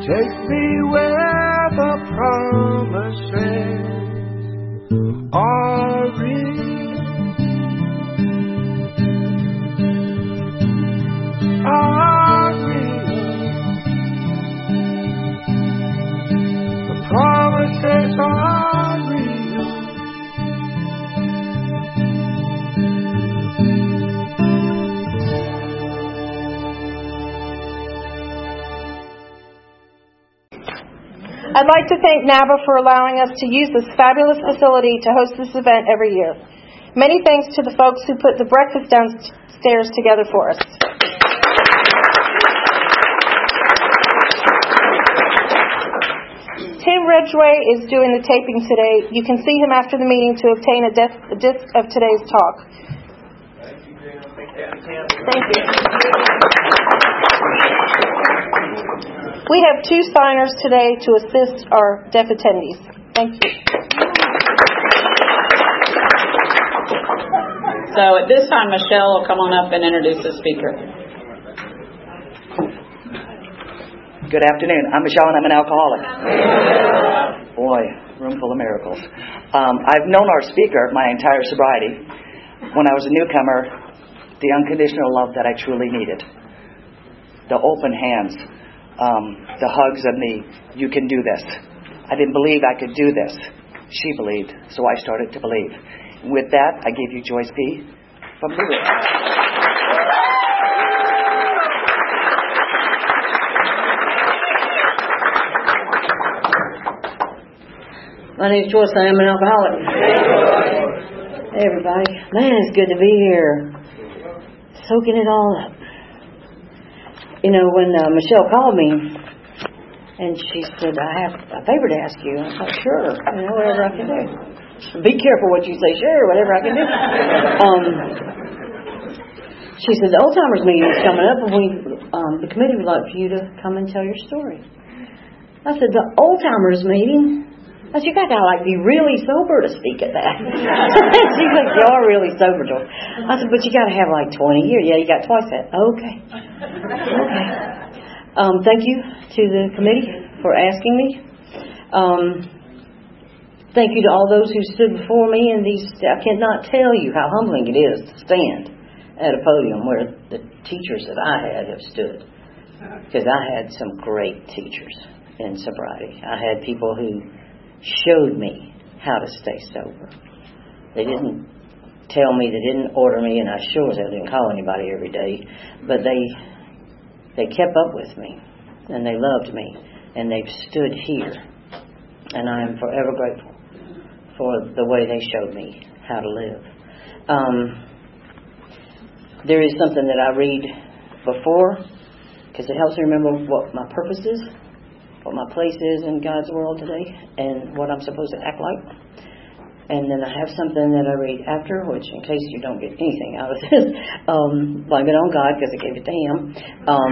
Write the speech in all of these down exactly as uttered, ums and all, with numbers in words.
Take me where the promised lands are real, are real. The promises are real. I'd like to thank NABA for allowing us to use this fabulous facility to host this event every year. Many thanks to the folks who put the breakfast downstairs together for us. Tim Ridgway is doing the taping today. You can see him after the meeting to obtain a, def- a disc of today's talk. Thank you. We have two signers today to assist our deaf attendees. Thank you. So at this time, Michelle will come on up and introduce the speaker. Good afternoon. I'm Michelle and I'm an alcoholic. Boy, room full of miracles. Um, I've known our speaker my entire sobriety. When I was a newcomer, the unconditional love that I truly needed. The open hands. Um, the hugs and the, you can do this. I didn't believe I could do this. She believed, so I started to believe. With that, I give you Joyce P. from Blue Ridge. My name is Joyce. I am an alcoholic. Hey, everybody. Man, it's good to be here. Soaking it all up. You know, when uh, Michelle called me and she said, I have a favor to ask you, I thought, sure, you know, whatever I can do. Be careful what you say, sure, whatever I can do. Um, she said, the old timers meeting is coming up and we, um, the committee would like for you to come and tell your story. I said, the old timers meeting? I said, you got to like be really sober to speak at that. She's like, you are really sober, Joyce. I said, but you got to have like twenty years. Yeah, you got twice that. Okay. Okay. Um, thank you to the committee for asking me. Um, thank you to all those who stood before me. And these, I cannot tell you how humbling it is to stand at a podium where the teachers that I had have stood. Because I had some great teachers in sobriety. I had people who showed me how to stay sober. They didn't tell me, they didn't order me, and I sure as hell didn't call anybody every day, but they they kept up with me, and they loved me, and they've stood here, and I am forever grateful for the way they showed me how to live. Um, there is something that I read before, because it helps me remember what my purpose is, what my place is in God's world today, and what I'm supposed to act like. And then I have something that I read after, which in case you don't get anything out of this, um, blame it on God because I gave it to Him. Um,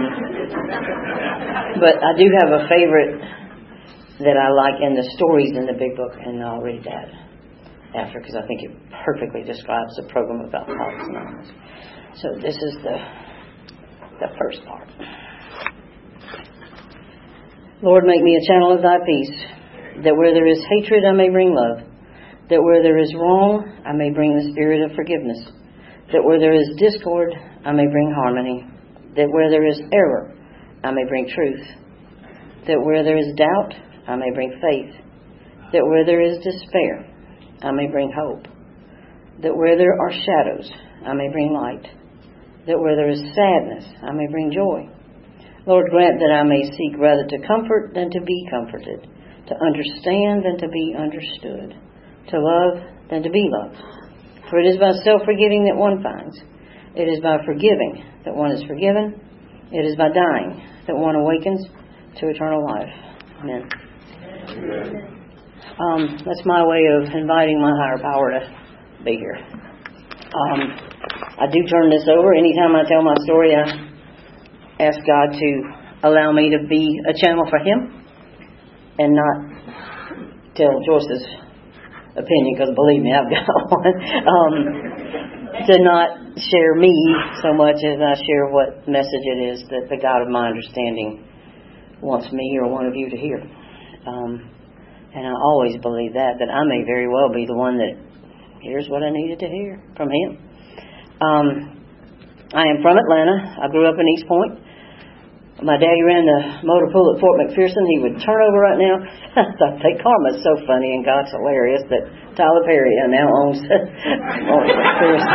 but I do have a favorite that I like in the stories in the big book, and I'll read that after because I think it perfectly describes the program of Alcoholics Anonymous. So this is the the first part. Lord, make me a channel of thy peace, that where there is hatred I may bring love, that where there is wrong I may bring the spirit of forgiveness, that where there is discord I may bring harmony, that where there is error I may bring truth, that where there is doubt I may bring faith, that where there is despair I may bring hope, that where there are shadows I may bring light, that where there is sadness I may bring joy. Lord, grant that I may seek rather to comfort than to be comforted, to understand than to be understood, to love than to be loved. For it is by self-forgiving that one finds. It is by forgiving that one is forgiven. It is by dying that one awakens to eternal life. Amen. Um, that's my way of inviting my higher power to be here. Um, I do turn this over. Anytime I tell my story, I ask God to allow me to be a channel for Him and not tell Joyce's opinion, because believe me, I've got one. Um, to not share me so much as I share what message it is that the God of my understanding wants me or one of you to hear. Um, and I always believe that, that I may very well be the one that hears what I needed to hear from Him. Um, I am from Atlanta. I grew up in East Point. My daddy ran the motor pool at Fort McPherson. He would turn over right now. I think karma's so funny and God's hilarious that Tyler Perry now owns Fort McPherson.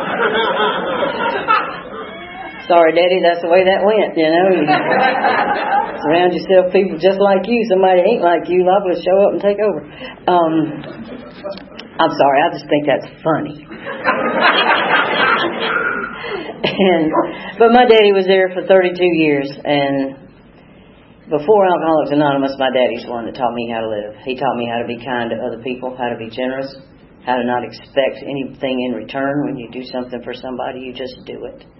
Sorry, Daddy, that's the way that went, you know. You surround yourself with people just like you. Somebody ain't like you, liable to show up and take over. Um, I'm sorry, I just think that's funny. and But my daddy was there for thirty-two years, and before Alcoholics Anonymous, my daddy's the one that taught me how to live. He taught me how to be kind to other people, how to be generous, how to not expect anything in return. When you do something for somebody, you just do it.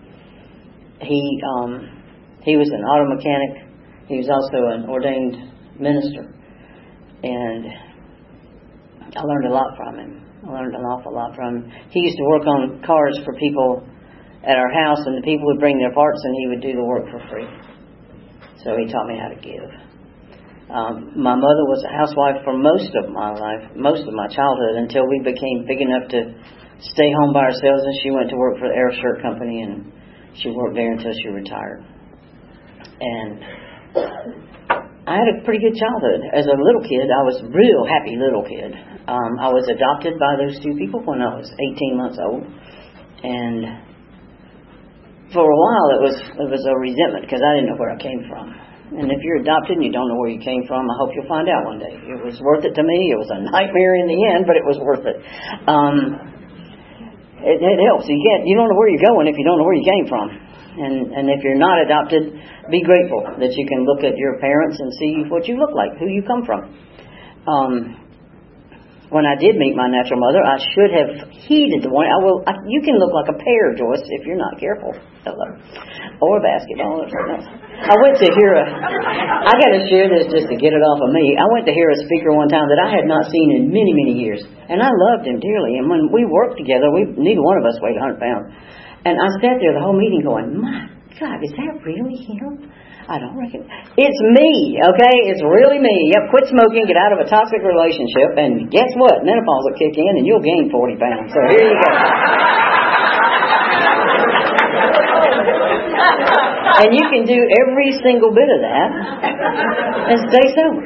He um, he was an auto mechanic. He was also an ordained minister. And I learned a lot from him. I learned an awful lot from him. He used to work on cars for people at our house, and the people would bring their parts, and he would do the work for free. So he taught me how to give. Um, my mother was a housewife for most of my life, most of my childhood, until we became big enough to stay home by ourselves, and she went to work for the Air Shirt Company, and she worked there until she retired. And I had a pretty good childhood. As a little kid, I was a real happy little kid. Um, I was adopted by those two people when I was eighteen months old. And for a while, it was it was a resentment because I didn't know where I came from. And if you're adopted and you don't know where you came from, I hope you'll find out one day. It was worth it to me. It was a nightmare in the end, but it was worth it. Um, It, it helps. You can't. You don't know where you're going if you don't know where you came from. And and if you're not adopted, be grateful that you can look at your parents and see what you look like, who you come from. Um, when I did meet my natural mother, I should have heeded the one. I will. I, you can look like a pear, Joyce, if you're not careful. Hello, or a basketball or something else. I went to hear a. I got to share this just to get it off of me. I went to hear a speaker one time that I had not seen in many, many years, and I loved him dearly. And when we worked together, we neither one of us weighed one hundred pounds. And I sat there the whole meeting going, "My God, is that really him? I don't reckon. It's me, okay? It's really me. Yep, quit smoking, get out of a toxic relationship, and guess what? Menopause will kick in, and you'll gain forty pounds. So here you go." And you can do every single bit of that and stay sober.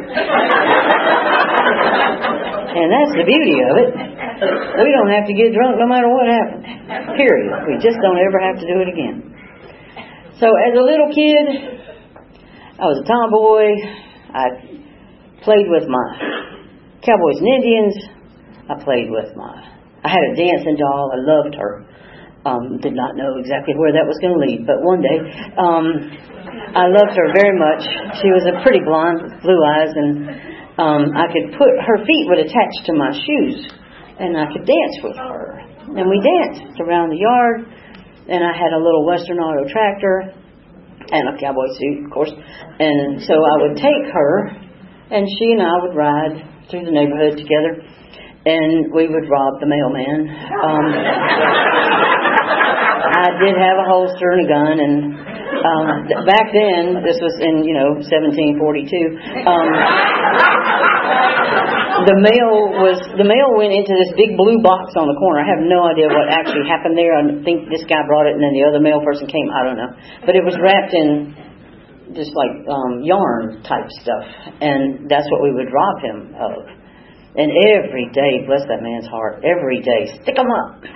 And that's the beauty of it. We don't have to get drunk no matter what happens. Period. We just don't ever have to do it again. So as a little kid, I was a tomboy. I played with my cowboys and Indians. I played with my... I had a dancing doll. I loved her. Um, did not know exactly where that was going to lead, but one day um, I loved her very much. She was a pretty blonde with blue eyes, and um, I could put her feet would attach to my shoes, and I could dance with her. And we danced around the yard, and I had a little Western Auto tractor and a cowboy suit, of course. And so I would take her, and she and I would ride through the neighborhood together, and we would rob the mailman. Um, I did have a holster and a gun, and um, th- back then, this was in, you know, seventeen forty-two, um, the mail was, the mail went into this big blue box on the corner. I have no idea what actually happened there. I think this guy brought it, and then the other mail person came. I don't know. But it was wrapped in just like um, yarn type stuff, and that's what we would rob him of. And every day, bless that man's heart, every day, stick 'em up.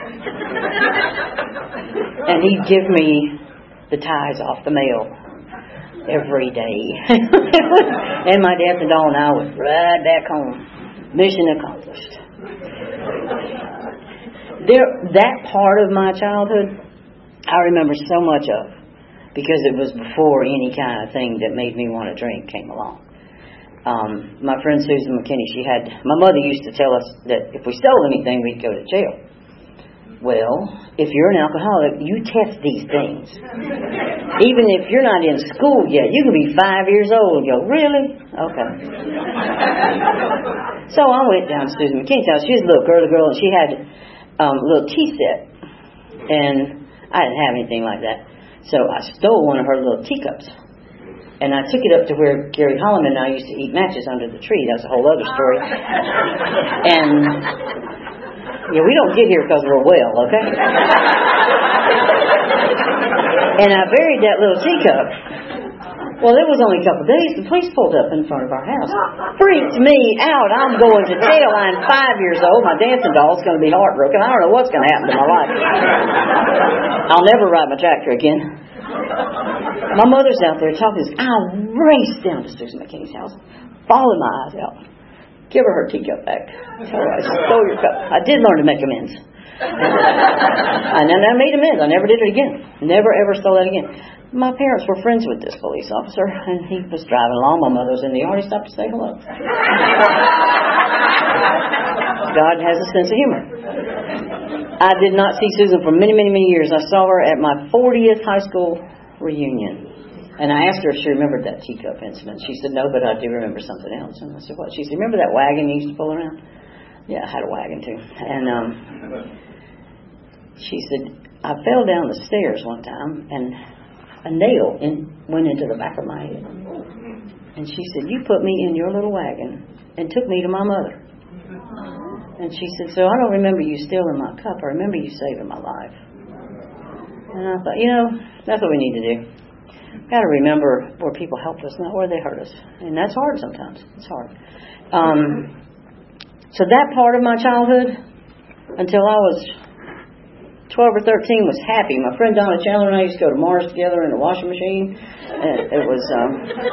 And he'd give me the ties off the mail every day. And my dancing doll and I would ride back home. Mission accomplished. There, that part of my childhood, I remember so much of, because it was before any kind of thing that made me want to drink came along. Um, my friend Susan McKinney, she had, my mother used to tell us that if we stole anything, we'd go to jail. Well, if you're an alcoholic, you test these things. Even if you're not in school yet, you can be five years old and go, really? Okay. So I went down to Susan McKinney's house. She was a little girly girl, and she had um, a little tea set. And I didn't have anything like that. So I stole one of her little teacups. And I took it up to where Gary Holloman and I used to eat matches under the tree. That's a whole other story. And, yeah, we don't get here because we're well, okay? And I buried that little teacup. Well, it was only a couple of days. The police pulled up in front of our house. Freaked me out. I'm going to jail. I'm five years old. My dancing doll's going to be heartbroken. I don't know what's going to happen to my life. I'll never ride my tractor again. My mother's out there talking. I raced down to Susan McKinney's house, bawling my eyes out. Give her her teacup back. Tell her I stole your cup. I did learn to make amends. And then I made amends. I never did it again. Never ever stole that again. My parents were friends with this police officer, and he was driving along. My mother was in the yard. He stopped to say hello. God has a sense of humor. I did not see Susan for many, many, many years. I saw her at my fortieth high school reunion. And I asked her if she remembered that teacup incident. She said, no, but I do remember something else. And I said, what? She said, remember that wagon you used to pull around? Yeah, I had a wagon too. And um, she said, I fell down the stairs one time, and a nail in, went into the back of my head. And she said, you put me in your little wagon and took me to my mother. And she said, so I don't remember you stealing my cup. I remember you saving my life. And I thought, you know, that's what we need to do. Got to remember where people helped us, not where they hurt us. And that's hard sometimes. It's hard. Um, so that part of my childhood, until I was twelve or thirteen, was happy. My friend Donna Chandler and I used to go to Mars together in a washing machine. And it was, um,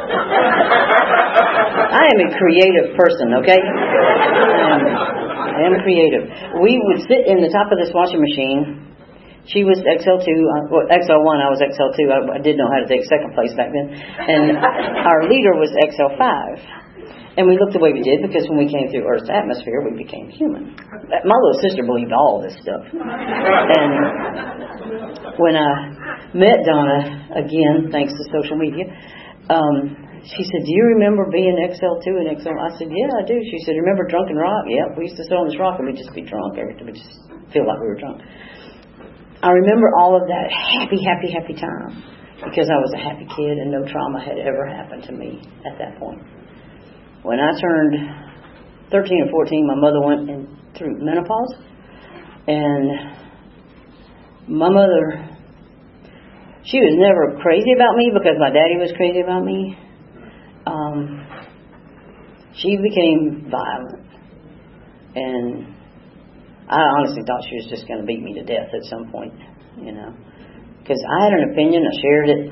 I am a creative person, okay? Um, I am creative. We would sit in the top of this washing machine. She was X L two, uh, well, X L one, I was X L two. I, I did know how to take second place back then. And our leader was X L five. And we looked the way we did because when we came through Earth's atmosphere, we became human. My little sister believed all this stuff. And when I met Donna, again, thanks to social media, um, she said, do you remember being X L two and X L? I said, yeah, I do. She said, remember Drunken Rock? Yep, we used to sit on this rock and we'd just be drunk. Every time we just feel like we were drunk. I remember all of that happy, happy, happy time because I was a happy kid and no trauma had ever happened to me at that point. When I turned thirteen or fourteen, my mother went in through menopause. And my mother, she was never crazy about me because my daddy was crazy about me. Um, she became violent. And I honestly thought she was just going to beat me to death at some point, you know. Because I had an opinion, I shared it.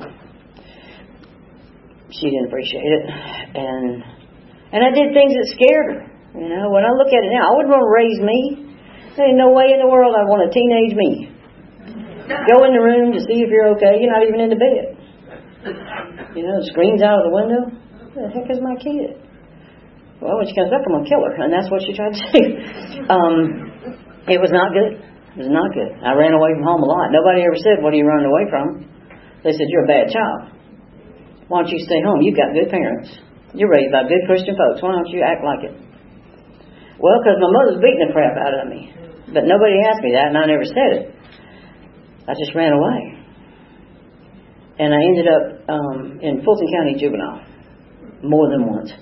She didn't appreciate it. And... And I did things that scared her. You know, when I look at it now, I wouldn't want to raise me. There ain't no way in the world I'd want a teenage me. Go in the room to see if you're okay. You're not even in the bed. You know, screams out of the window. Who the heck is my kid? Well, when she comes back, I'm going to kill her. And that's what she tried to do. Um, it was not good. It was not good. I ran away from home a lot. Nobody ever said, what are you running away from? They said, you're a bad child. Why don't you stay home? You've got good parents. You're raised by good Christian folks. Why don't you act like it? Well, because my mother's beating the crap out of me. But nobody asked me that, and I never said it. I just ran away. And I ended up um, in Fulton County Juvenile more than once.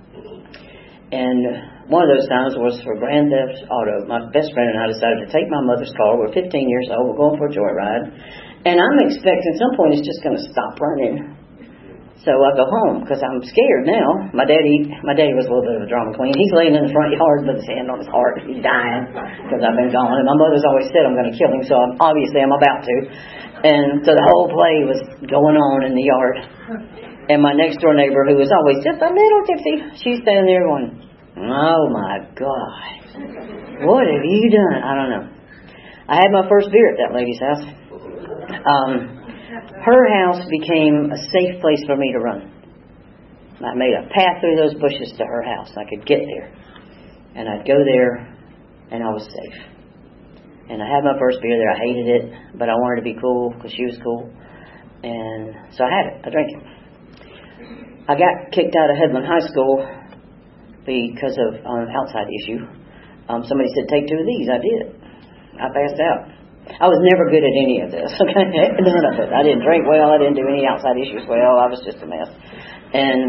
And one of those times was for grand theft auto. My best friend and I decided to take my mother's car. We're fifteen years old. We're going for a joyride. And I'm expecting at some point it's just going to stop running. So I go home because I'm scared now. My daddy, my daddy was a little bit of a drama queen. He's laying in the front yard with his hand on his heart. He's dying because I've been gone. And my mother's always said I'm going to kill him, so I'm, obviously I'm about to. And so the whole play was going on in the yard. And my next door neighbor, who was always just a little tipsy, she's standing there going, oh my God, what have you done? I don't know. I had my first beer at that lady's house. Um... Her house became a safe place for me to run. I made a path through those bushes to her house. I could get there. And I'd go there, and I was safe. And I had my first beer there. I hated it, but I wanted to be cool because she was cool. And so I had it. I drank it. I got kicked out of Headland High School because of an outside issue. Um, somebody said, take two of these. I did. I passed out. I was never good at any of this. Okay, none of it. I didn't drink well. I didn't do any outside issues well. I was just a mess. And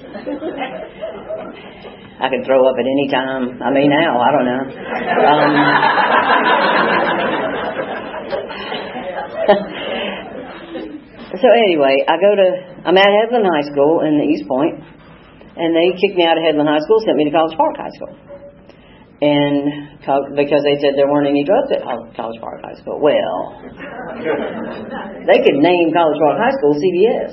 I could throw up at any time. I mean, now, I don't know. Um, so anyway, I go to, I'm at Headland High School in the East Point, and they kicked me out of Headland High School, sent me to College Park High School. And because they said there weren't any drugs at College Park High School. Well, they could name College Park High School C V S.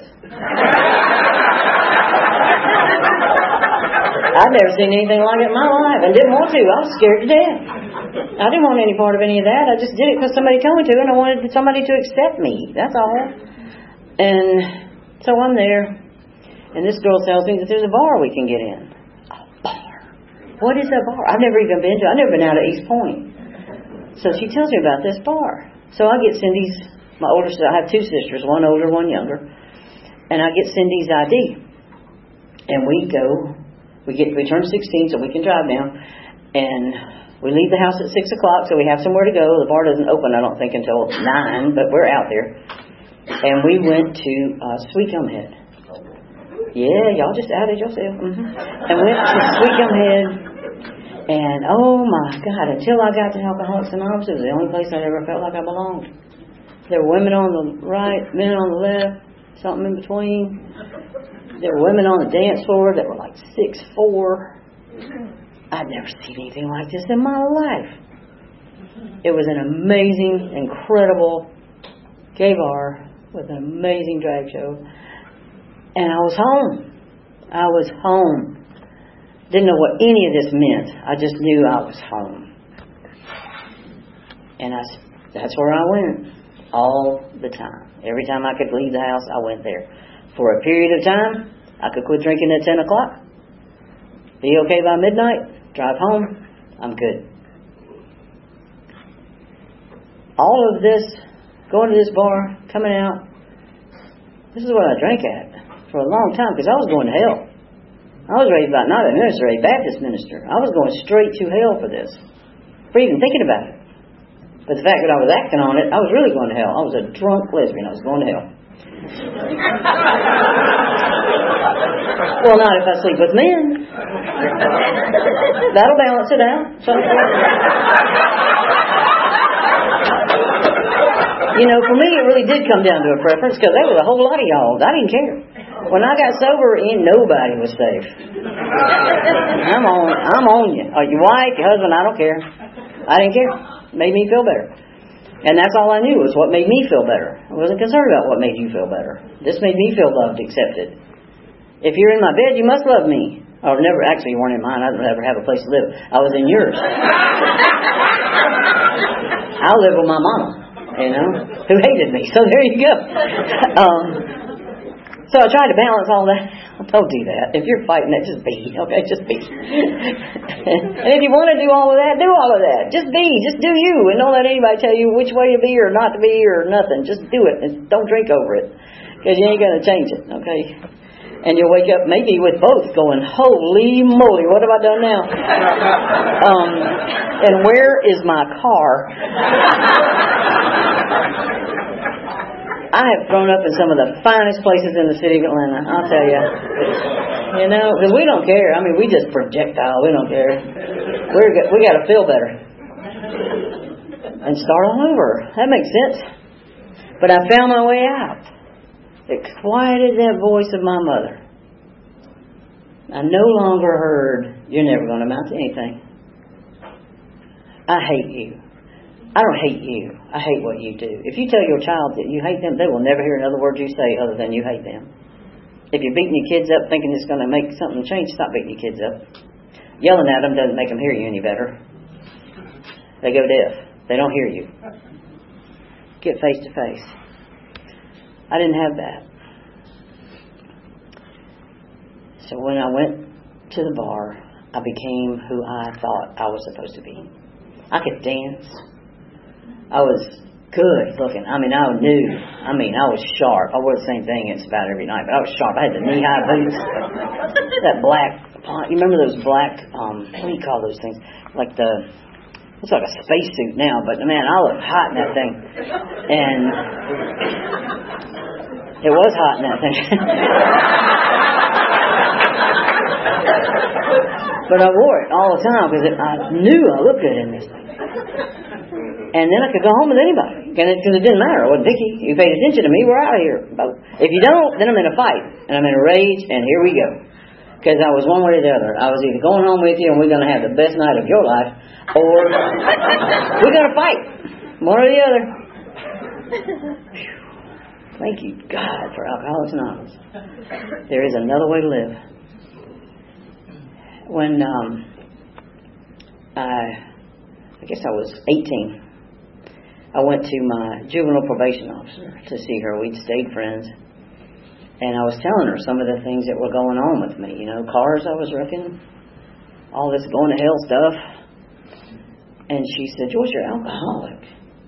I'd never seen anything like it in my life and didn't want to. I was scared to death. I didn't want any part of any of that. I just did it because somebody told me to, and I wanted somebody to accept me. That's all. And so I'm there, and this girl tells me that there's a bar we can get in. A bar? What is a bar? I've never even been to. I've never been out of East Point. So she tells me about this bar. So I get Cindy's, my older sister. I have two sisters, one older, one younger. And I get Cindy's I D. And we go, we get, we turn sixteen so we can drive down. And we leave the house at six o'clock so we have somewhere to go. The bar doesn't open, I don't think, until nine, but we're out there. And we went to uh, Sweet Gum Head. Yeah, y'all just outed yourself. Mm-hmm. And went to Sweet Gum Head. And oh my God, until I got to Alcoholics Anonymous, it was the only place I ever felt like I belonged. There were women on the right, men on the left, something in between. There were women on the dance floor that were like six foot four. I'd never seen anything like this in my life. It was an amazing, incredible gay bar with an amazing drag show. And I was home. I was home. Didn't know what any of this meant. I just knew I was home. And I, that's where I went all the time. Every time I could leave the house, I went there. For a period of time, I could quit drinking at ten o'clock. Be okay by midnight. Drive home. I'm good. All of this, going to this bar, coming out, this is what I drank at for a long time because I was going to hell. I was raised by not a minister, a Baptist minister. I was going straight to hell for this, for even thinking about it. But the fact that I was acting on it, I was really going to hell. I was a drunk lesbian. I was going to hell. Well, not if I sleep with men. That'll balance it out. You know, for me, it really did come down to a preference because there was a whole lot of y'all. I didn't care. When I got sober, ain't nobody was safe. I'm on, I'm on you. Are you white, your husband? I don't care. I didn't care. It made me feel better. And that's all I knew was what made me feel better. I wasn't concerned about what made you feel better. This made me feel loved, accepted. If you're in my bed, you must love me. Or never, actually, you weren't in mine. I didn't ever have a place to live. I was in yours. I live with my mama, you know, who hated me. So there you go. Um, so I tried to balance all that. Don't do that. If you're fighting it, just be. Okay, just be. And if you want to do all of that, do all of that. Just be. Just do you. And don't let anybody tell you which way to be or not to be or nothing. Just do it. And don't drink over it. Because you ain't going to change it. Okay? And you'll wake up maybe with both going, holy moly, what have I done now? um, and where is my car? I have grown up in some of the finest places in the city of Atlanta, I'll tell you. You know, because we don't care. I mean, we just projectile. We don't care. We're we got to feel better. And start all over. That makes sense. But I found my way out. It quieted that voice of my mother. I no longer heard, you're never going to amount to anything. I hate you. I don't hate you. I hate what you do. If you tell your child that you hate them, they will never hear another word you say other than you hate them. If you're beating your kids up thinking it's going to make something change, stop beating your kids up. Yelling at them doesn't make them hear you any better. They go deaf. They don't hear you. Get face to face. I didn't have that. So when I went to the bar, I became who I thought I was supposed to be. I could dance. I was good looking. I mean, I knew. I mean, I was sharp. I wore the same thing it's about every night, but I was sharp. I had the knee-high boots. That black, you remember those black, um, what do you call those things? Like the It's like a spacesuit now, but man, I look hot in that thing. And it was hot in that thing. But I wore it all the time because I knew I looked good in this thing. And then I could go home with anybody. Because it, it didn't matter. Well, Dickie, you paid attention to me, we're out of here. If you don't, then I'm in a fight. And I'm in a rage, and here we go. Because I was one way or the other. I was either going home with you and we're going to have the best night of your life, or we're going to fight. One or the other. Thank you, God, for Alcoholics Anonymous. There is another way to live. When um, I, I guess I was eighteen, I went to my juvenile probation officer to see her. We'd stayed friends. And I was telling her some of the things that were going on with me. You know, cars I was wrecking, all this going to hell stuff. And she said, Joyce, you're alcoholic.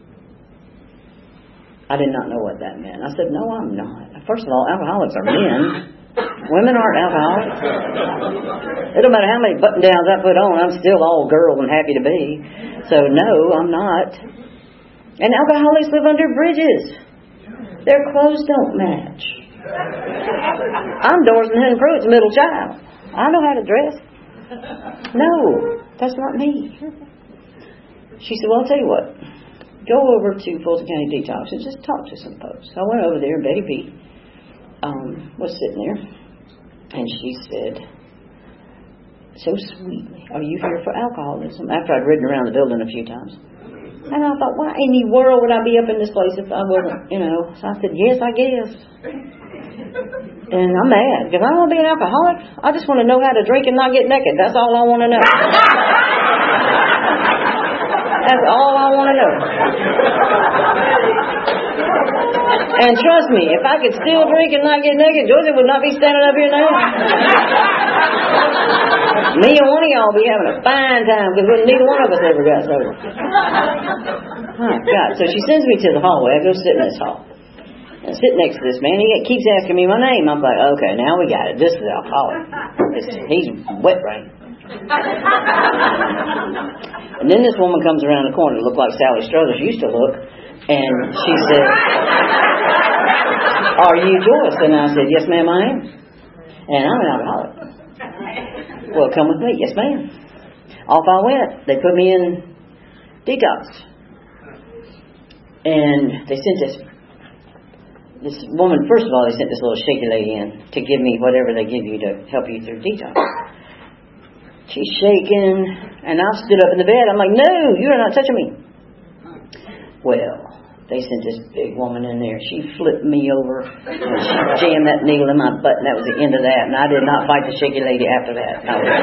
I did not know what that meant. I said, no, I'm not. First of all, alcoholics are men. Women aren't alcoholics. It don't matter how many button-downs I put on, I'm still all girl and happy to be. So, no, I'm not. And alcoholics live under bridges. Their clothes don't match. I'm Doris and Helen Pruitt's middle child. I know how to dress. No, that's not me. She said, well, I'll tell you what. Go over to Fulton County Detox and just talk to some folks. I went over there. Betty P. Um, was sitting there. And she said, so sweetly, are you here for alcoholism? After I'd ridden around the building a few times. And I thought, why in the world would I be up in this place if I wasn't, you know? So I said, yes, I guess. And I'm mad because I don't want to be an alcoholic. I just want to know how to drink and not get naked. That's all I want to know. That's all I want to know. And trust me, if I could still drink and not get naked, Georgia would not be standing up here now. Me and one of y'all be having a fine time because neither one of us ever got sober. Oh, God. So she sends me to the hallway. I go sit in this hall. I sit next to this man. He keeps asking me my name. I'm like, okay, now we got it. This is alcoholic. This, he's wet brain. And then this woman comes around the corner, looked like Sally Struthers used to look, and she said, are you Joyce? And I said, yes, ma'am, I am. And I'm an alcoholic. Well, come with me. Yes, ma'am. Off I went. They put me in detox. And they sent this This woman, first of all, they sent this little shaky lady in to give me whatever they give you to help you through detox. She's shaking, and I stood up in the bed. I'm like, no, you're not touching me. Well, they sent this big woman in there. She flipped me over, and she jammed that needle in my butt, and that was the end of that. And I did not fight the shaky lady after that. I was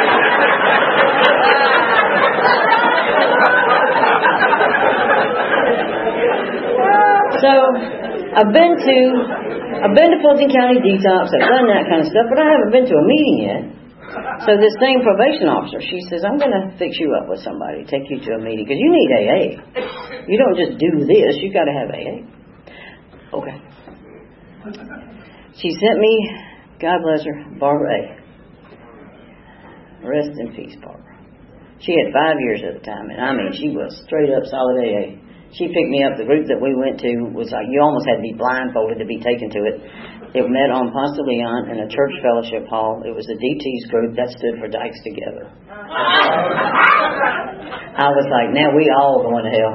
so I've been to I've been to Fulton County Detox. I've done that kind of stuff, but I haven't been to a meeting yet. So this same probation officer, she says, I'm going to fix you up with somebody, take you to a meeting, because you need A A. You don't just do this, you got to have A A. Okay. She sent me, God bless her, Barbara A. Rest in peace, Barbara. She had five years at the time, and I mean, she was straight up solid A A. She picked me up. The group that we went to was like, you almost had to be blindfolded to be taken to it. It met on Ponce de Leon in a church fellowship hall. It was the D T's group that stood for Dykes Together. I was like, now we all going to hell.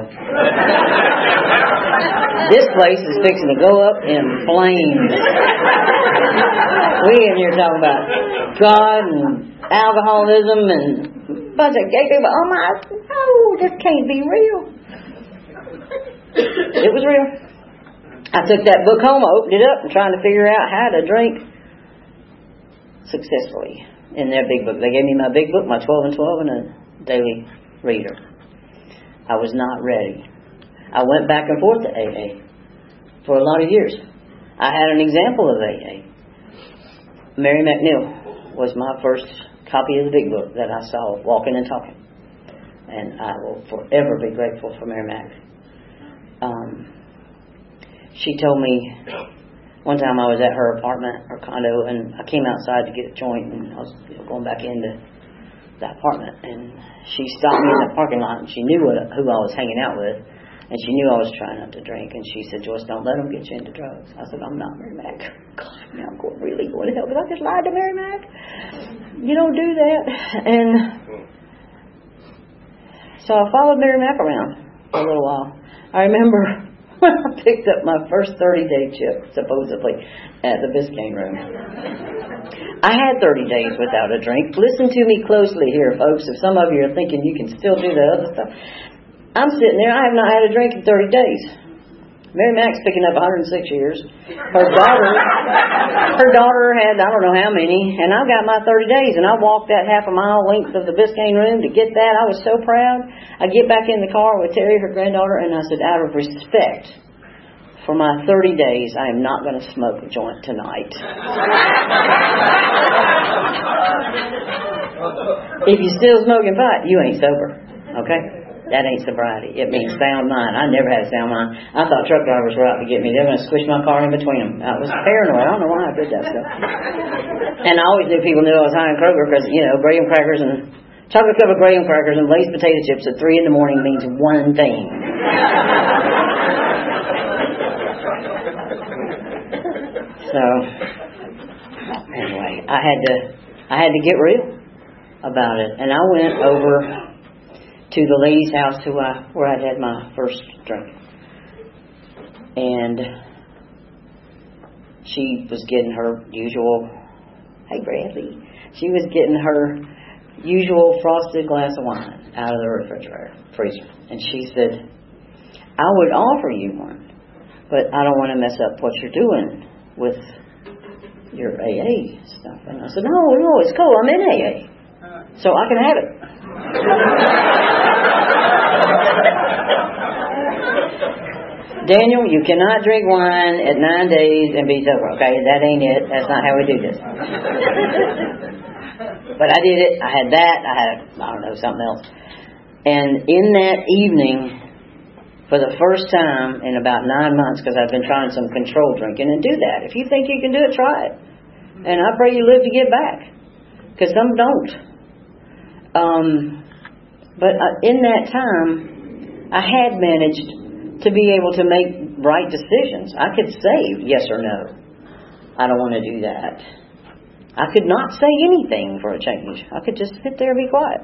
This place is fixing to go up in flames. We in here talking about God and alcoholism and a bunch of gay people. Oh my, no, this can't be real. It was real. I took that book home, I opened it up, and trying to figure out how to drink successfully in their big book. They gave me my big book, my twelve and twelve, and a daily reader. I was not ready. I went back and forth to A A for a lot of years. I had an example of A A. Mary McNeil was my first copy of the big book that I saw walking and talking. And I will forever be grateful for Mary Mac. Um, she told me one time I was at her apartment or condo, and I came outside to get a joint, and I was going back into the apartment, and she stopped me in the parking lot, and she knew what, who I was hanging out with, and she knew I was trying not to drink, and she said, Joyce, don't let them get you into drugs. I said, I'm not Mary Mac. God, now I'm going, really going to hell because I just lied to Mary Mac. You don't do that. And so I followed Mary Mac around for a little while. I remember when I picked up my first thirty-day chip, supposedly, at the Biscayne room. I had thirty days without a drink. Listen to me closely here, folks. If some of you are thinking you can still do the other stuff, I'm sitting there. I have not had a drink in thirty days. Mary Mac's picking up one hundred six years. Her daughter, her daughter had I don't know how many, and I got my thirty days, and I walked that half a mile length of the Biscayne room to get that. I was so proud. I get back in the car with Terry, her granddaughter, and I said, out of respect for my thirty days, I am not going to smoke a joint tonight. If you're still smoking pot, you ain't sober, okay? That ain't sobriety. It means sound mind. I never had a sound mind. I thought truck drivers were out to get me. They were going to squish my car in between them. I was paranoid. I don't know why I did that stuff. And I always knew people knew I was high in Kroger because, you know, graham crackers and chocolate covered graham crackers and Lay's potato chips at three in the morning means one thing. So, anyway, I had to, I had to get real about it. And I went over to the lady's house who I, where I'd had my first drink. And she was getting her usual, hey Bradley, she was getting her usual frosted glass of wine out of the refrigerator, freezer. And she said, I would offer you one, but I don't want to mess up what you're doing with your A A stuff. And I said, no, no, it's cool, I'm in A A, so I can have it. Daniel, you cannot drink wine at nine days and be sober, okay? That ain't it. That's not how we do this. But I did it. I had that. I had, I don't know, something else. And in that evening, for the first time in about nine months, because I've been trying some controlled drinking, and do that. If you think you can do it, try it. And I pray you live to get back, because some don't. Um, but in that time, I had managed to be able to make right decisions. I could say yes or no. I don't want to do that. I could not say anything for a change. I could just sit there and be quiet.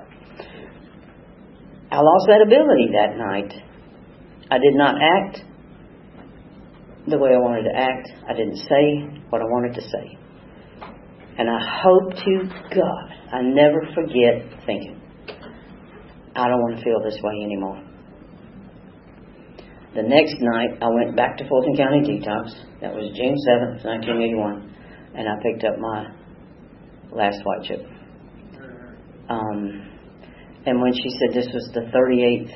I lost that ability that night. I did not act the way I wanted to act. I didn't say what I wanted to say. And I hope to God I never forget thinking, I don't want to feel this way anymore. The next night, I went back to Fulton County Detox. That was June seventh, nineteen eighty-one. And I picked up my last white chip. Um, and when she said this was the thirty-eighth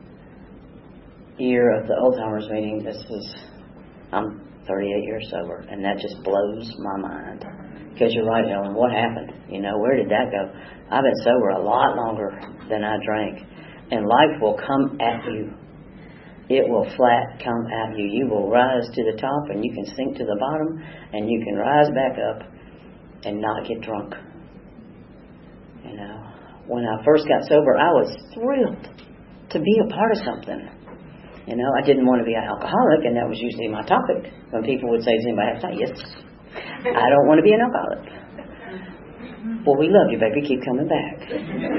year of the Alzheimer's meeting, this was, I'm thirty-eight years sober. And that just blows my mind. Because you're right, Ellen, what happened? You know, where did that go? I've been sober a lot longer than I drank. And life will come at you. It will flat come at you. You will rise to the top and you can sink to the bottom, and you can rise back up and not get drunk. You know, when I first got sober, I was thrilled to be a part of something. You know, I didn't want to be an alcoholic, and that was usually my topic. When people would say, does anybody have time? Yes, I don't want to be an alcoholic. Well, we love you, baby. Keep coming back.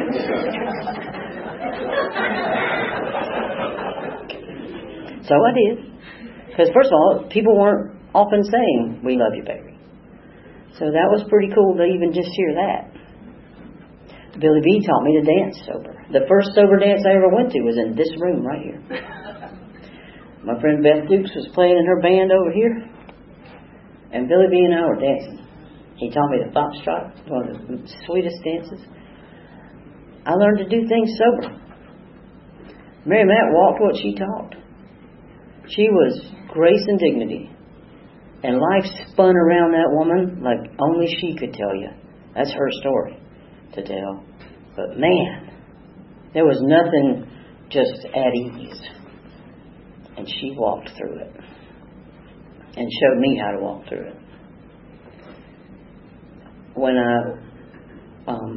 So I did. Because first of all, people weren't often saying, we love you, baby. So that was pretty cool to even just hear that. Billy B taught me to dance sober. The first sober dance I ever went to was in this room right here. My friend Beth Dukes was playing in her band over here. And Billy B and I were dancing. He taught me the foxtrot, one of the sweetest dances. I learned to do things sober. Mary Matt walked what she taught. She was grace and dignity. And life spun around that woman like only she could tell you. That's her story to tell. But man, there was nothing just at ease. And she walked through it. And showed me how to walk through it. When I um,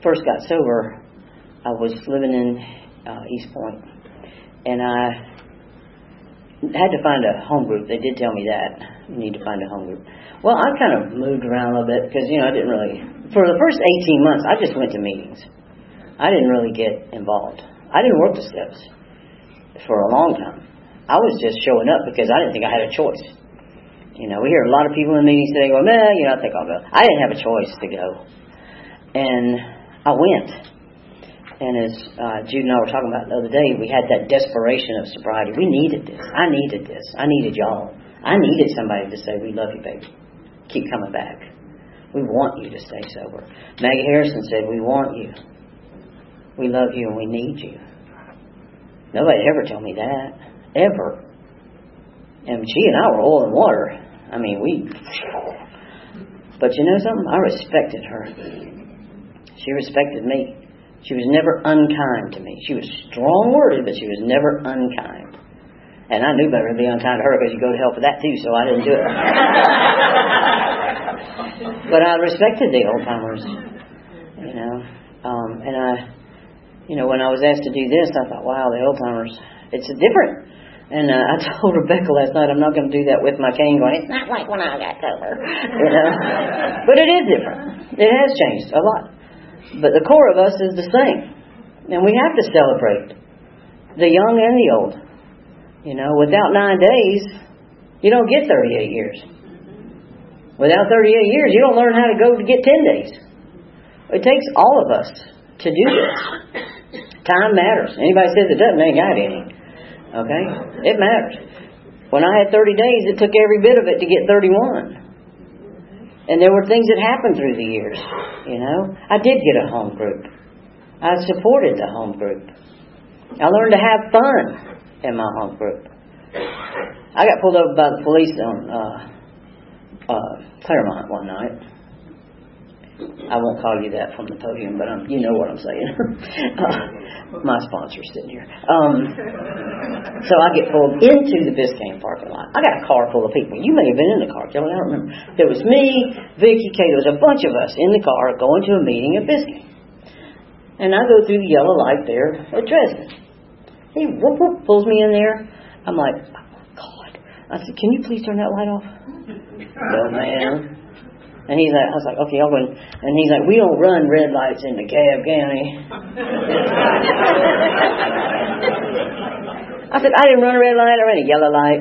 first got sober, I was living in uh, East Point, and I had to find a home group. They did tell me that. You need to find a home group. Well, I kind of moved around a little bit because, you know, I didn't really... For the first eighteen months, I just went to meetings. I didn't really get involved. I didn't work the steps for a long time. I was just showing up because I didn't think I had a choice. You know, we hear a lot of people in meetings today go, nah, you know, I think I'll go. I didn't have a choice to go. And I went. And as uh, Jude and I were talking about the other day, we had that desperation of sobriety. We needed this. I needed this. I needed y'all. I needed somebody to say, we love you, baby. Keep coming back. We want you to stay sober. Maggie Harrison said, we want you. We love you and we need you. Nobody ever told me that. Ever. And she and I were oil and water. I mean, we... But you know something? I respected her. She respected me. She was never unkind to me. She was strong-worded, but she was never unkind. And I knew better to be unkind to her because you go to hell for that too, so I didn't do it. But I respected the old-timers, you know. Um, and I, you know, when I was asked to do this, I thought, wow, the old-timers, it's different. And uh, I told Rebecca last night, I'm not going to do that with my cane going, it's not like when I got sober, you know. But it is different. It has changed a lot. But the core of us is the same. And we have to celebrate the young and the old. You know, without nine days, you don't get thirty-eight years. Without thirty-eight years, you don't learn how to go to get ten days. It takes all of us to do this. Time matters. Anybody says it doesn't, they ain't got any. Okay? It matters. When I had thirty days, it took every bit of it to get thirty-one. And there were things that happened through the years, you know. I did get a home group. I supported the home group. I learned to have fun in my home group. I got pulled over by the police on uh, uh, Claremont one night. I won't call you that from the podium, but I'm, you know what I'm saying. uh, my sponsor's sitting here. Um, so I get pulled into the Biscayne parking lot. I got a car full of people. You may have been in the car, Kelly. I don't remember. There was me, Vicki, Kay. There was a bunch of us in the car going to a meeting at Biscayne. And I go through the yellow light there at Dresden. He whoop, whoop, pulls me in there. I'm like, oh my God. I said, can you please turn that light off? No, man. And he's like, I was like, okay, I'll go in. And he's like, we don't run red lights in DeKalb County. I said, I didn't run a red light, I ran a yellow light.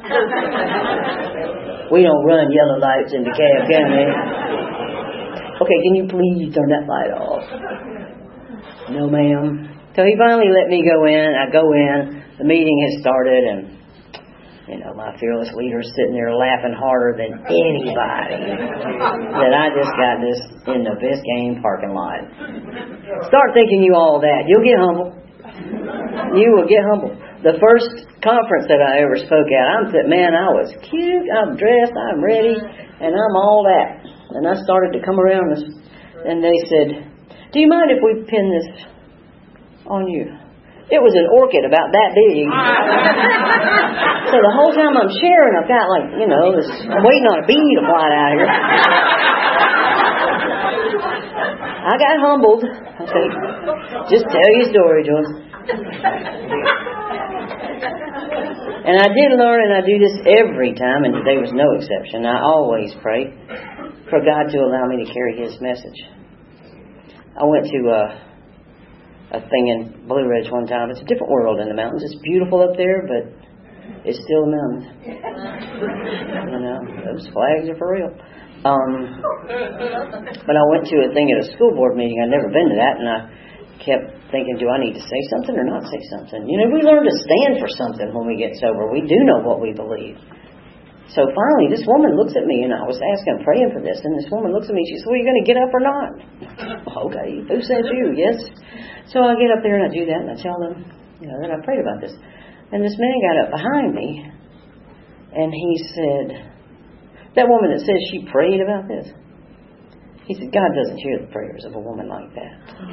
We don't run yellow lights in DeKalb County. Okay, can you please turn that light off? No, ma'am. So he finally let me go in. I go in. The meeting has started, and you know, my fearless leader's sitting there laughing harder than anybody that I just got this in the Biscayne parking lot. Start thinking you all that. You'll get humble. You will get humble. The first conference that I ever spoke at, I'm said, man, I was cute, I'm dressed, I'm ready, and I'm all that. And I started to come around, and they said, do you mind if we pin this on you? It was an orchid about that big. So the whole time I'm sharing, I've got like, you know, this, I'm waiting on a bee to fly out here. I got humbled. I said, just tell your story, Joyce. And I did learn, and I do this every time, and today was no exception. I always pray for God to allow me to carry His message. I went to uh, a thing in Blue Ridge one time. It's a different world in the mountains. It's beautiful up there, but it's still the mountains. You know, those flags are for real. Um, but I went to a thing at a school board meeting. I'd never been to that, and I kept thinking, do I need to say something or not say something? You know, we learn to stand for something when we get sober. We do know what we believe. So finally, this woman looks at me, and I was asking, praying for this, and this woman looks at me, she says, well, are you going to get up or not? Okay, who sent you? Yes. So I get up there, and I do that, and I tell them, you know, that I prayed about this. And this man got up behind me, and he said, that woman that says she prayed about this, he said, God doesn't hear the prayers of a woman like that.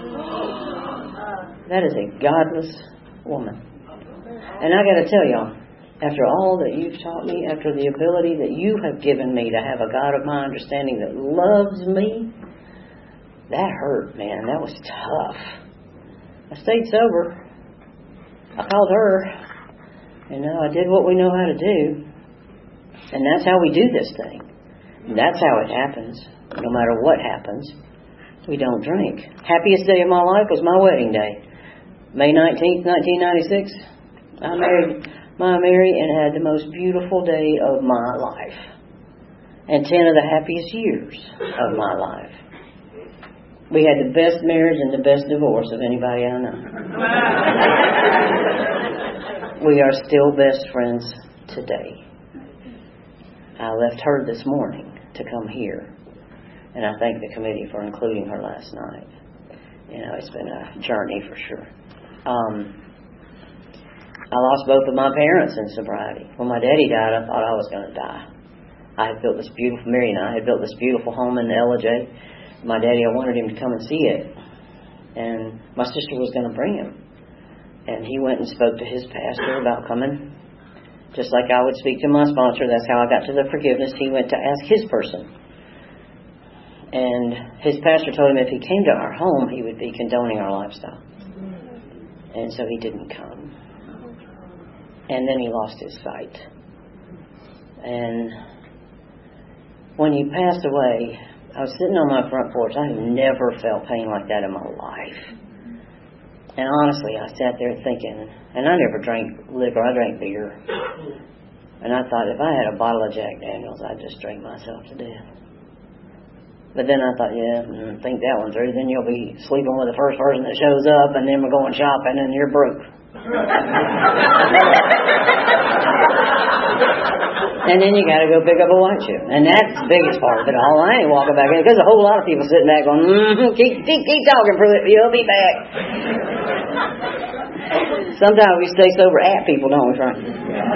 That is a godless woman. And I got to tell y'all, after all that you've taught me, after the ability that you have given me to have a God of my understanding that loves me, that hurt, man. That was tough. I stayed sober. I called her. You know, I did what we know how to do. And that's how we do this thing. That's how it happens. No matter what happens, we don't drink. Happiest day of my life was my wedding day. May nineteenth, nineteen ninety-six. I married my Mary and had the most beautiful day of my life. And ten of the happiest years of my life. We had the best marriage and the best divorce of anybody I know. We are still best friends today. I left her this morning to come here. And I thank the committee for including her last night. You know, it's been a journey for sure. Um, I lost both of my parents in sobriety. When my daddy died, I thought I was going to die. I had built this beautiful, Mary and I had built this beautiful home in L J. My daddy, I wanted him to come and see it. And my sister was going to bring him. And he went and spoke to his pastor about coming. Just like I would speak to my sponsor, that's how I got to the forgiveness. He went to ask his person. And his pastor told him if he came to our home, he would be condoning our lifestyle. And so he didn't come. And then he lost his sight. And when he passed away, I was sitting on my front porch. I have never felt pain like that in my life. And honestly, I sat there thinking, and I never drank liquor, I drank beer. And I thought, if I had a bottle of Jack Daniels, I'd just drink myself to death. But then I thought, yeah, I think that one through. Then you'll be sleeping with the first person that shows up, and then we're going shopping, and you're broke. And then you got to go pick up a white shoe. And that's the biggest part of it all. I ain't walking back in. Because a whole lot of people sitting back going, mm-hmm, keep, keep, keep talking, Pruitt. You'll be back. Sometimes we stay sober at people, don't we, Frank?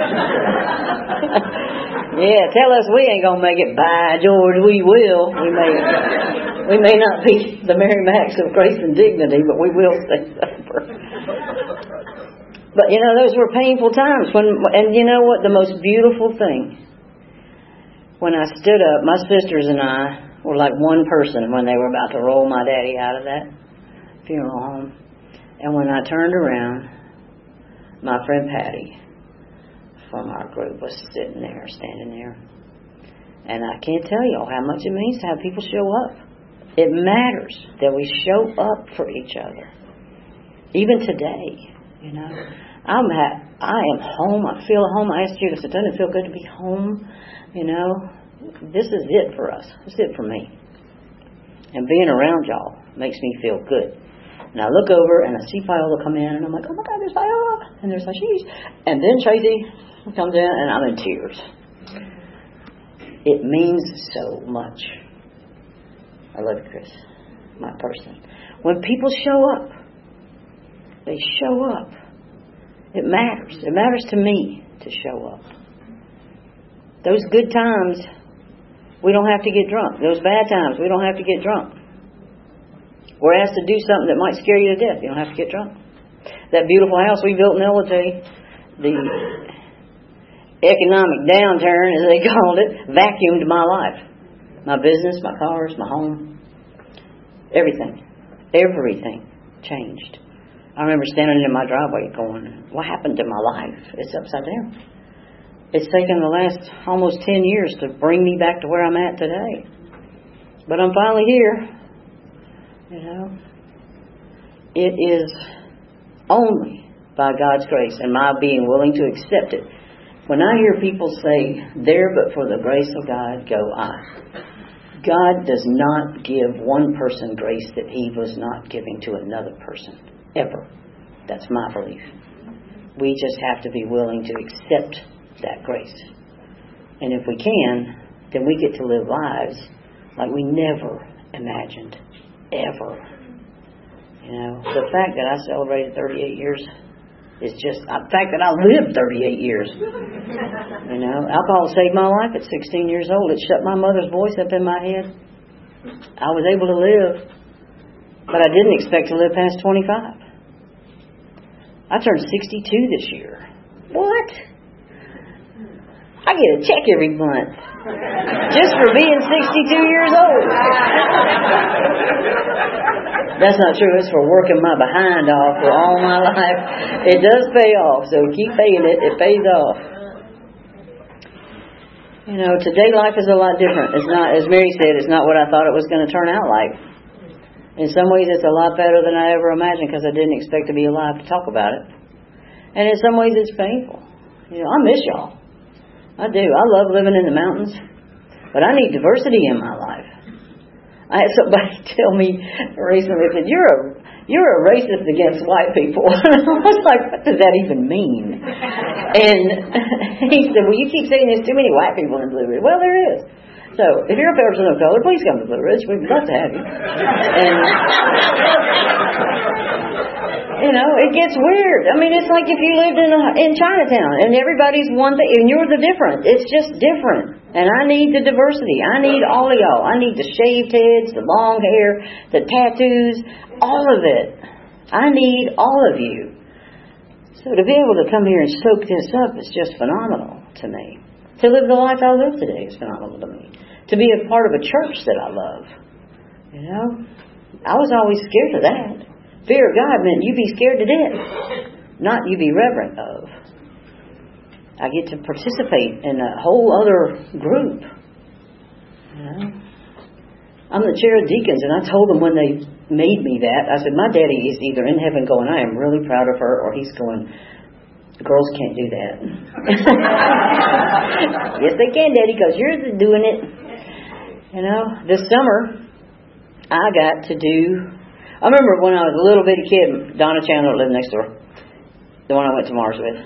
Yeah, tell us we ain't going to make it. By George, we will. We may we may not be the Mary Max of grace and dignity, but we will stay sober. But, you know, those were painful times. When, and you know what? The most beautiful thing, when I stood up, my sisters and I were like one person when they were about to roll my daddy out of that funeral home. And when I turned around, my friend Patty from our group was sitting there, standing there. And I can't tell y'all how much it means to have people show up. It matters that we show up for each other. Even today. You know, I'm ha- I am home. I feel at home. I asked you, doesn't it feel good to be home? You know, this is it for us. This is it for me. And being around y'all makes me feel good. And I look over and I see Viola come in, and I'm like, oh my God, there's Viola. And there's Ashish. And then Tracy comes in, and I'm in tears. It means so much. I love you, Chris, my person. When people show up, they show up. It matters. It matters to me to show up. Those good times, we don't have to get drunk. Those bad times, we don't have to get drunk. We're asked to do something that might scare you to death. You don't have to get drunk. That beautiful house we built in L J, the economic downturn, as they called it, vacuumed my life. My business, my cars, my home. Everything. Everything changed. I remember standing in my driveway going, what happened to my life? It's upside down. It's taken the last almost ten years to bring me back to where I'm at today. But I'm finally here. You know, it is only by God's grace and my being willing to accept it. When I hear people say, there but for the grace of God go I. God does not give one person grace that he was not giving to another person. Ever. That's my belief. We just have to be willing to accept that grace. And if we can, then we get to live lives like we never imagined. Ever. You know, the fact that I celebrated thirty-eight years is just, the fact that I lived thirty-eight years. You know, alcohol saved my life at sixteen years old. It shut my mother's voice up in my head. I was able to live, but I didn't expect to live past twenty-five. I turned sixty-two this year. What? I get a check every month just for being sixty-two years old. That's not true. It's for working my behind off for all my life. It does pay off, so keep paying it. It pays off. You know, today life is a lot different. It's not, as Mary said, it's not what I thought it was going to turn out like. In some ways, it's a lot better than I ever imagined because I didn't expect to be alive to talk about it. And in some ways, it's painful. You know, I miss y'all. I do. I love living in the mountains, but I need diversity in my life. I had somebody tell me recently, said, you're a you're a racist against white people. And I was like, what does that even mean? And he said, well, you keep saying there's too many white people in Blue Ridge. Well, there is. So if you're a person of color, please come to Blue Ridge. We'd love to have you. And, you know, it gets weird. I mean, it's like if you lived in a, in Chinatown and everybody's one thing and you're the different. It's just different. And I need the diversity. I need all of y'all. I need the shaved heads, the long hair, the tattoos, all of it. I need all of you. So to be able to come here and soak this up is just phenomenal to me. To live the life I live today is phenomenal to me. To be a part of a church that I love. You know? I was always scared of that. Fear of God meant you be scared to death. Not you be reverent of. I get to participate in a whole other group. You know? I'm the chair of deacons, and I told them when they made me that, I said, my daddy is either in heaven going, I am really proud of her, or he's going, girls can't do that. Yes, they can, Daddy, because you're doing it. You know, this summer, I got to do, I remember when I was a little bitty kid, Donna Chandler lived next door, the one I went to Mars with.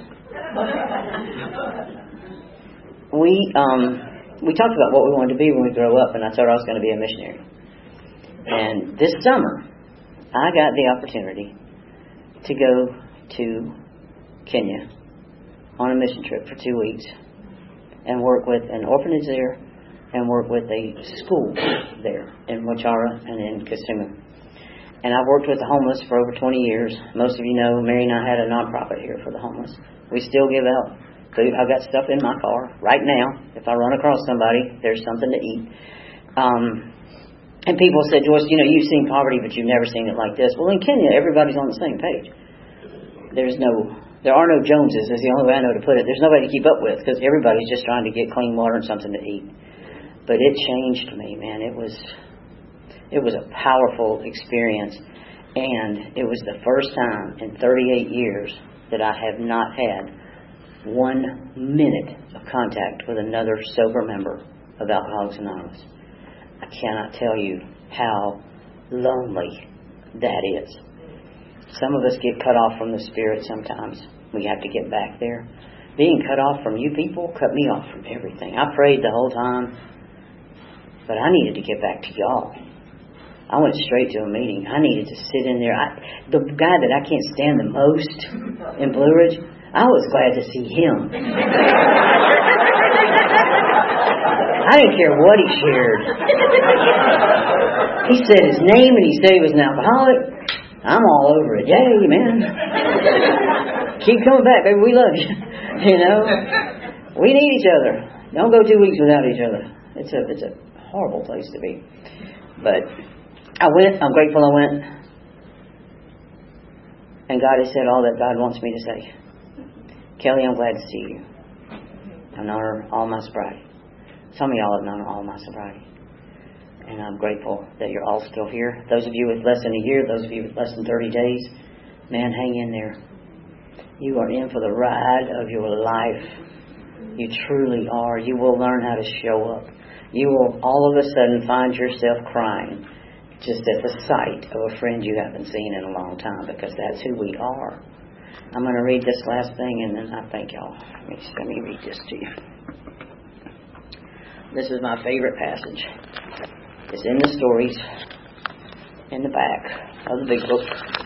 We, um, we talked about what we wanted to be when we grow up, and I told her I was going to be a missionary. And this summer, I got the opportunity to go to Kenya on a mission trip for two weeks and work with an orphanage there and work with a school there in Wachara and in Kisumu. And I've worked with the homeless for over twenty years. Most of you know Mary and I had a nonprofit here for the homeless. We still give out food. I've got stuff in my car right now. If I run across somebody, there's something to eat. Um, and people said, Joyce, you know, you've seen poverty, but you've never seen it like this. Well, in Kenya, everybody's on the same page. There's no... There are no Joneses, is the only way I know to put it. There's nobody to keep up with because everybody's just trying to get clean water and something to eat. But it changed me, man. It was it was a powerful experience. And it was the first time in thirty-eight years that I have not had one minute of contact with another sober member of Alcoholics Anonymous. I cannot tell you how lonely that is. Some of us get cut off from the Spirit sometimes. We have to get back there. Being cut off from you people cut me off from everything. I prayed the whole time, but I needed to get back to y'all. I went straight to a meeting. I needed to sit in there. I, the guy that I can't stand the most in Blue Ridge, I was glad to see him. I didn't care what he shared. He said his name and he said he was an alcoholic. I'm all over it. Yay, man. Keep coming back, baby. We love you. You know? We need each other. Don't go two weeks without each other. It's a it's a horrible place to be. But I went. I'm grateful I went. And God has said all that God wants me to say. Kelly, I'm glad to see you. I've known her all my sobriety. Some of y'all have known her all my sobriety. And I'm grateful that you're all still here. Those of you with less than a year, those of you with less than thirty days, man, hang in there. You are in for the ride of your life. You truly are. You will learn how to show up. You will all of a sudden find yourself crying just at the sight of a friend you haven't seen in a long time, because that's who we are. I'm going to read this last thing and then I thank y'all. Let me, let me read this to you. This is my favorite passage. It's in the stories in the back of the big book.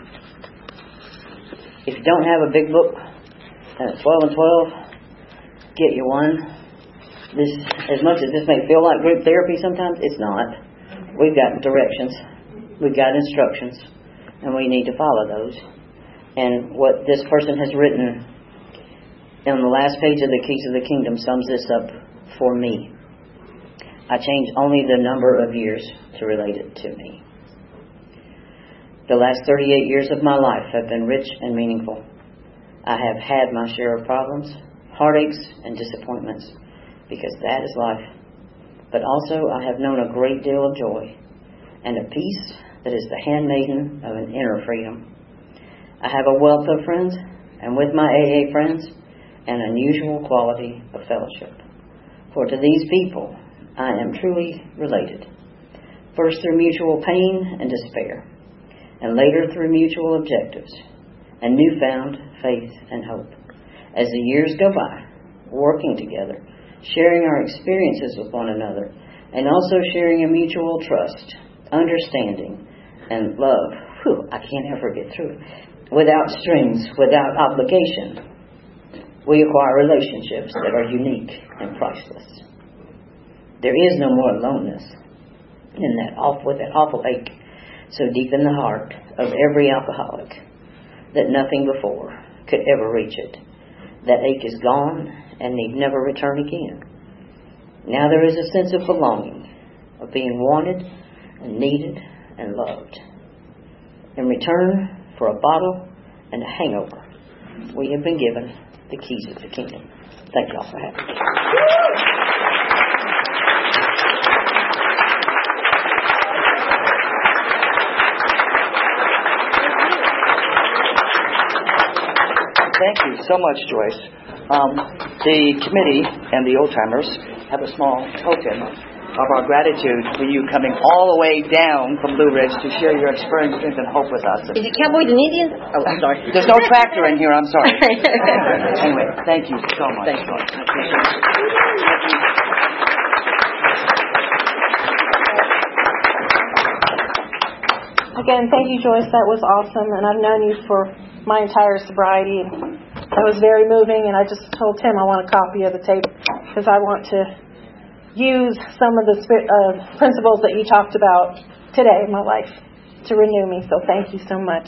If you don't have a big book, and it's twelve and twelve, get you one. This, as much as this may feel like group therapy sometimes, it's not. We've got directions, we've got instructions, and we need to follow those. And what this person has written on the last page of the Keys of the Kingdom sums this up for me. I changed only the number of years to relate it to me. The last thirty-eight years of my life have been rich and meaningful. I have had my share of problems, heartaches, and disappointments, because that is life. But also I have known a great deal of joy and a peace that is the handmaiden of an inner freedom. I have a wealth of friends, and with my A A friends, an unusual quality of fellowship. For to these people I am truly related, first through mutual pain and despair, and later through mutual objectives and newfound faith and hope. As the years go by, working together, sharing our experiences with one another, and also sharing a mutual trust, understanding, and love. Whew, I can't ever get through it. Without strings, without obligation, we acquire relationships that are unique and priceless. There is no more aloneness in that awful, with that awful ache so deep in the heart of every alcoholic that nothing before could ever reach it. That ache is gone and need never return again. Now there is a sense of belonging, of being wanted and needed and loved. In return for a bottle and a hangover, we have been given the keys of the kingdom. Thank you all for having me. Thank you so much, Joyce. Um, the committee and the old timers have a small token of our gratitude for you coming all the way down from Blue Ridge to share your experience, strength, and hope with us. Is it Cowboys and Indians? Oh, I'm sorry. There's no tractor in here, I'm sorry. Anyway, thank you so much. Thank you. I appreciate it. Again, thank you, Joyce. That was awesome, and I've known you for my entire sobriety. That was very moving, and I just told Tim I want a copy of the tape because I want to use some of the uh, principles that you talked about today in my life to renew me. So thank you so much.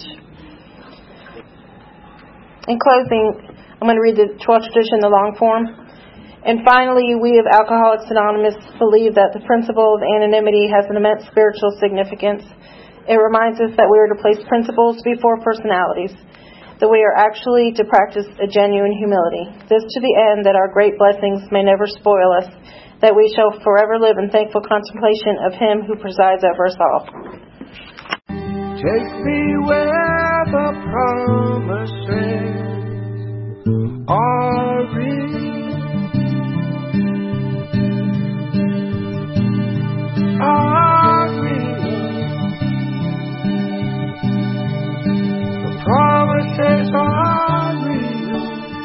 In closing, I'm going to read the twelfth tradition, the long form. And finally, we of Alcoholics Anonymous believe that the principle of anonymity has an immense spiritual significance. It reminds us that we are to place principles before personalities, that we are actually to practice a genuine humility. This to the end that our great blessings may never spoil us, that we shall forever live in thankful contemplation of Him who presides over us all. Take me where the promises are real. Are real. The promises are real.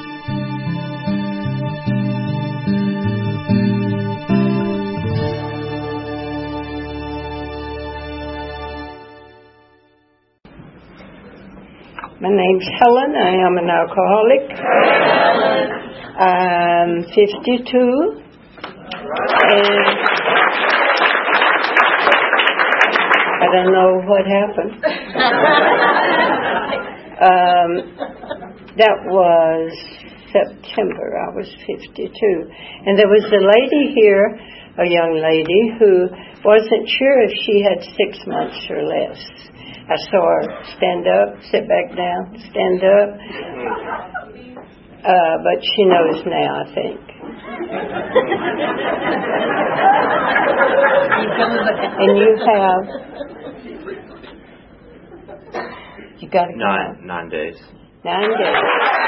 My name's Helen. I am an alcoholic. I'm fifty-two. And I don't know what happened. um, that was September. I was fifty-two. And there was a lady here, a young lady, who wasn't sure if she had six months or less. I saw her stand up, sit back down, stand up. Uh, but she knows now, I think. And you have, you got to Nine, nine days. Nine days.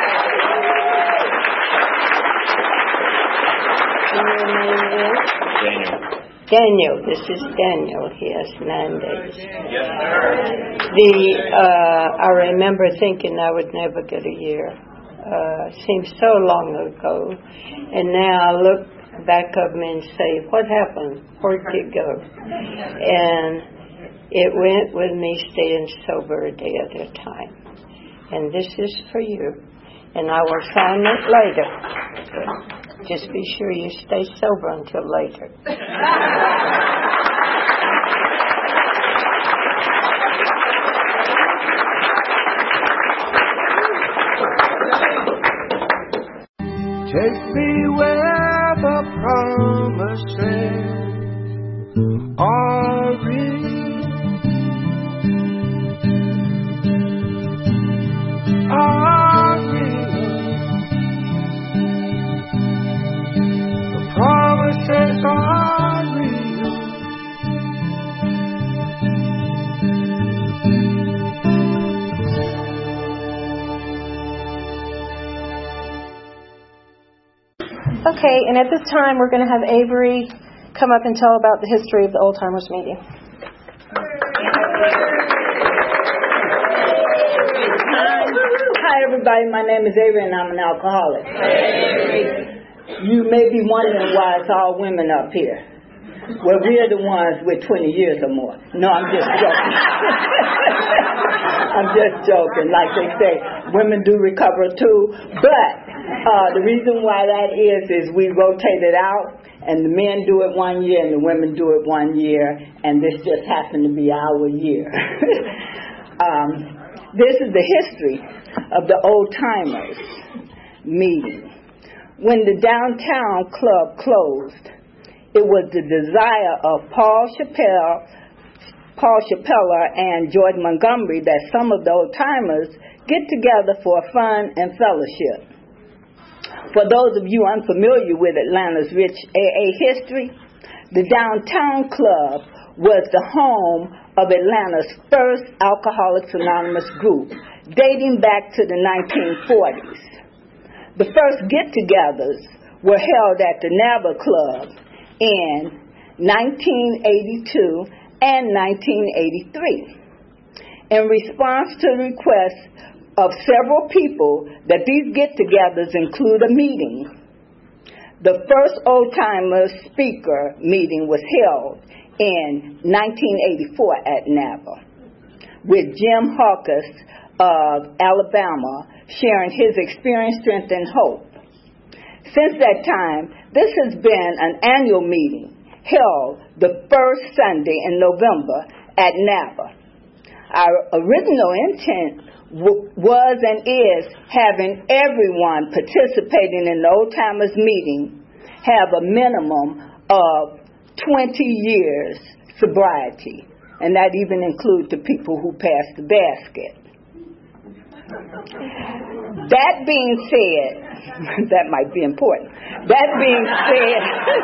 And your name is? Daniel. Daniel, this is Daniel. He has nine days. Yes, sir. The uh, I remember thinking I would never get a year. Uh, seems so long ago, and now I look back of me and say, "What happened? Where'd it go?" And it went with me staying sober a day at a time. And this is for you. And I will sign it later. Just be sure you stay sober until later. Take me where the promises are real. Okay, and at this time, we're going to have Avery come up and tell about the history of the Old Timers meeting. Hi, everybody. My name is Avery, and I'm an alcoholic. You may be wondering why it's all women up here. Well, we're the ones with twenty years or more. No, I'm just joking. I'm just joking. Like they say, women do recover too. But uh, the reason why that is, is we rotate it out, and the men do it one year, and the women do it one year, and this just happened to be our year. um, this is the history of the Old Timers meeting. When the downtown club closed, it was the desire of Paul Chappelle, Paul Chappella and George Montgomery that some of the old timers get together for fun and fellowship. For those of you unfamiliar with Atlanta's rich A A history, the Downtown Club was the home of Atlanta's first Alcoholics Anonymous group, dating back to the nineteen forties. The first get-togethers were held at the NABA Club in nineteen eighty-two and nineteen eighty-three. In response to the request of several people that these get-togethers include a meeting, the first Old Timers speaker meeting was held in nineteen eighty-four at NABA, with Jim Hawkins of Alabama sharing his experience, strength, and hope. Since that time, this has been an annual meeting held the first Sunday in November at NABA. Our original intent w- was and is having everyone participating in the Old Timers meeting have a minimum of twenty years sobriety, and that even includes the people who passed the basket. That being said, that might be important. That being said,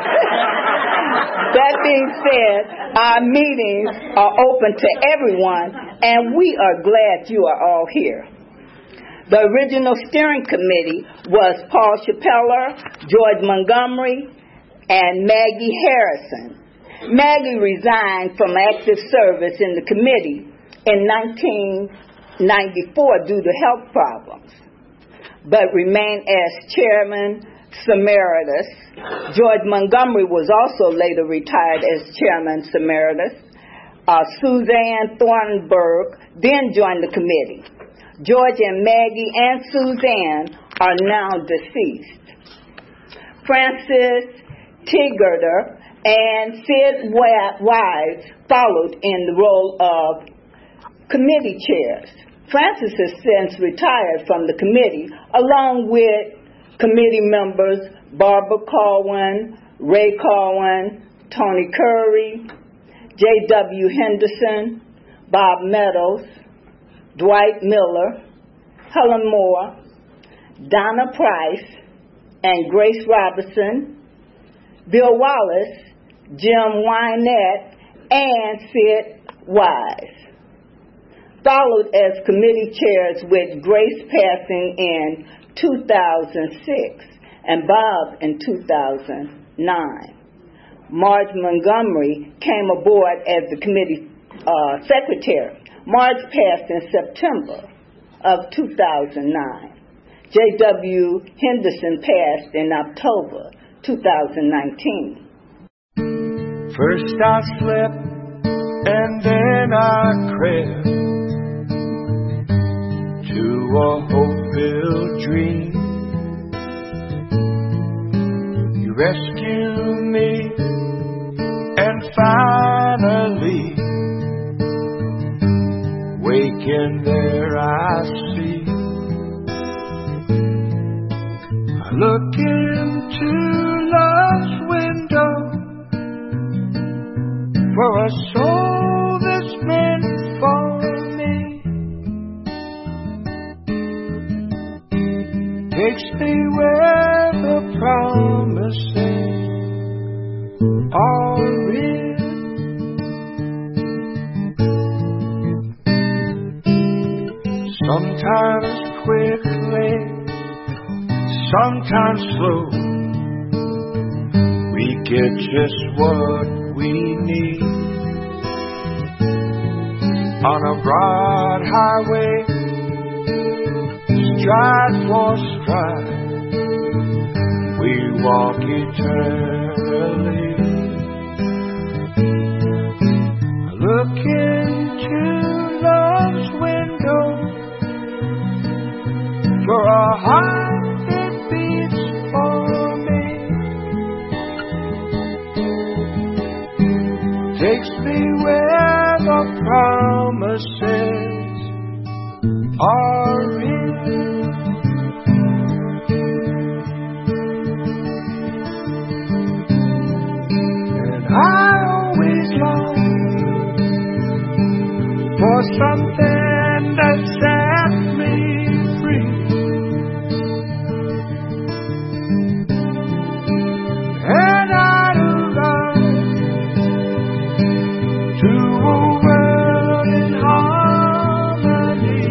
that being said, our meetings are open to everyone, and we are glad you are all here. The original steering committee was Paul Chappella, George Montgomery, and Maggie Harrison. Maggie resigned from active service in the committee in nineteen ninety-four due to health problems, but remained as chairman emeritus. George Montgomery was also later retired as chairman emeritus. Uh, Suzanne Thornburg then joined the committee. George and Maggie and Suzanne are now deceased. Francis Tiggerter and Sid Wise followed in the role of committee chairs. Francis has since retired from the committee, along with committee members Barbara Corwin, Ray Corwin, Tony Curry, J W Henderson, Bob Meadows, Dwight Miller, Helen Moore, Donna Price, and Grace Robinson, Bill Wallace, Jim Wynette, and Sid Wise. Followed as committee chairs with Grace passing in two thousand six and Bob in two thousand nine. Marge Montgomery came aboard as the committee uh, secretary. Marge passed in September of two thousand nine. J W Henderson passed in October two thousand nineteen. First I slept and then I crept to a hope-filled dream. You rescue me, and finally, waking there I see. I look into love's window for a soul that's meant for me. Takes me where the promises are real. Sometimes quickly, sometimes slow, get just what we need. On a broad highway, stride for stride, we walk eternally. Look into love's window for a heart that beats for me, takes me where the promises are real. And I always long for something that set me free. And I'd arrive to a world in harmony.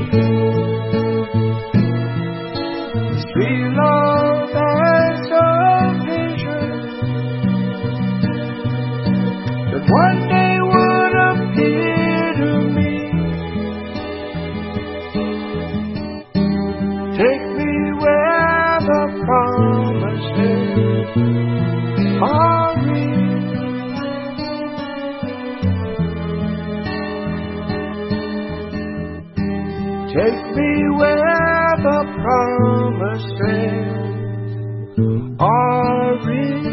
See love as a vision that one day would appear to me. Take me where the promises are real. Take me where the promises are real.